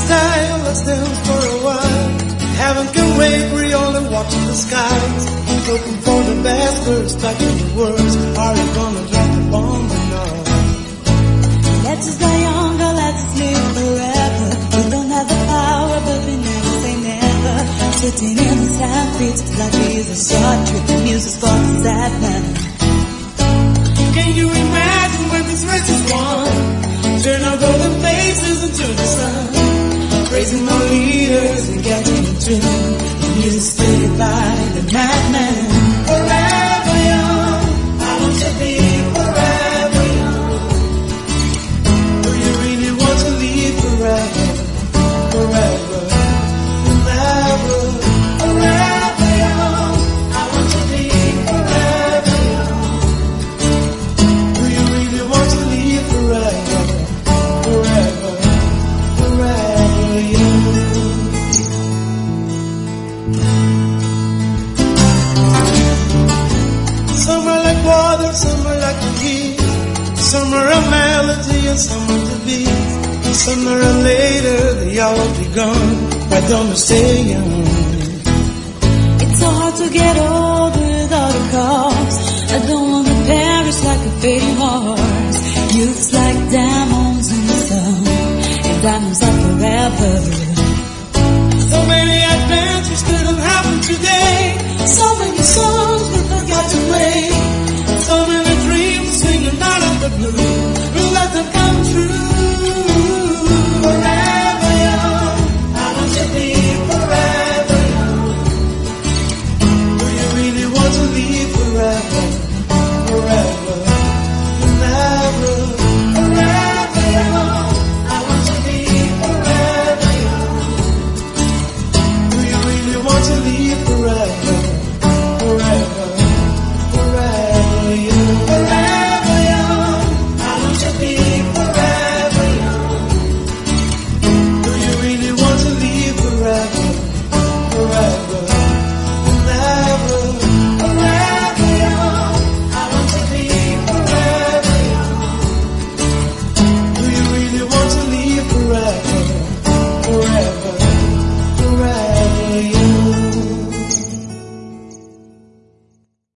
style, let's dance for a while. Heaven can wait, we're only watching the skies. Looking for the best words, back in the words. Are you gonna drop the bomb or not? Let's just die younger, let's live forever. We don't have the power, but we never say never. Sitting in the sand pits, life is a short trip. The music's for the sad man. Can you imagine when this race is won? Turn our golden faces into the sun. Praising our leaders and getting in tune. The music's played by the madman. Forever young, I want to be forever young. Do you really want to live forever? Forever and ever. Forever young, I want to be forever young. Do you really want to live forever? Forever, forever young. Some are like water, some are like the heat. Some are a melody and some are the beat. Some are a later, they all will be gone. Why don't we stay young? It's so hard to get old without a cause. I don't want to perish like a fading horse. Youth's like diamonds in the sun, and diamonds are forever.